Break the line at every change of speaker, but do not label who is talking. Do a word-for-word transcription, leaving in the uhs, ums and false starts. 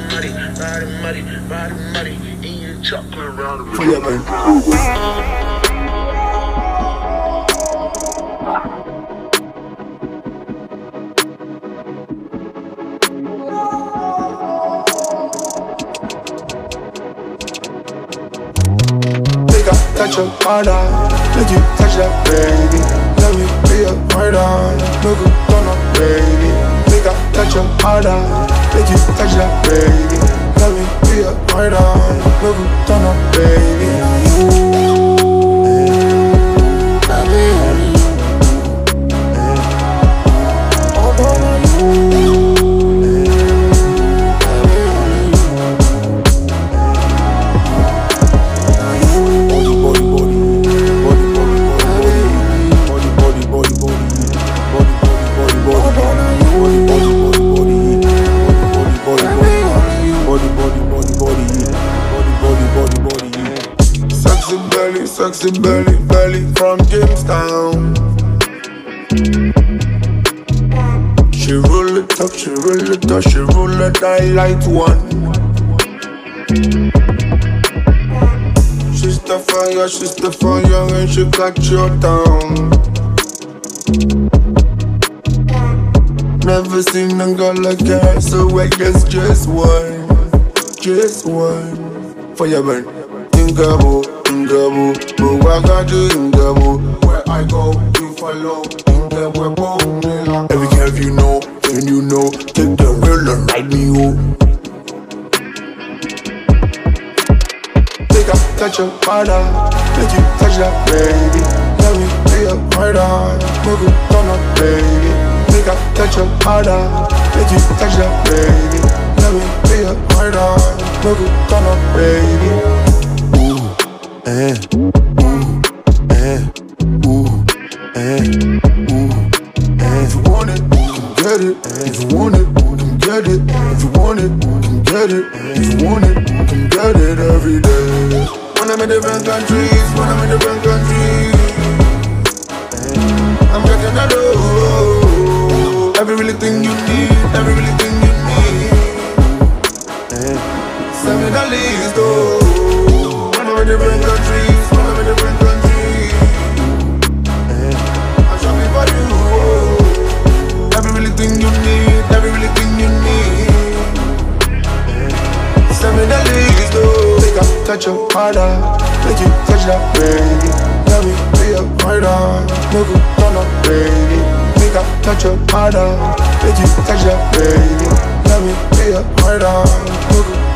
muddy, riding muddy, riding muddy, in your chocolate round.
For your man. Touch your harder, make you touch that baby. Let me be a murder, make you turn up baby. Make I touch your harder, make you touch that baby. Let me be a murder, make you turn up baby. Sexy belly, belly from Jamestown. She roll it up, she roll it up, she roll it I light one. She's the fire, she's the fire, and she got your down. Never seen a girl like her, so I guess just one, just one. For your man, Ingabo. Ingabo, but I got you Ingabo. Where I go, you follow. Ingabo, every curve you know, and you know, take the wheel and ride me home. Take a touch of harder, make you touch that baby. Let me be a murder, make you turn up baby. Take a touch of harder, make you touch that baby. Let me be a murder, make you turn up baby. Eh, ooh, eh, ooh, eh, ooh, eh. If you want it, you can get it. If you want it, you can get it. If you want it, you can get it. If you want it, you can get it every day. When I'm in different countries, when I'm in different countries, I'm getting a low. Every really thing you need, every really thing you need. Send me the list, though. When I'm in different countries, when I'm in different countries, I'm shopping for you. Every really thing you need, every really thing you need. Send me the list, though. Take a touch of harder, make you touch that baby. Let me be a murder, make you turn up baby. Make a touch of harder, make you touch that baby. Let me be a murder, make you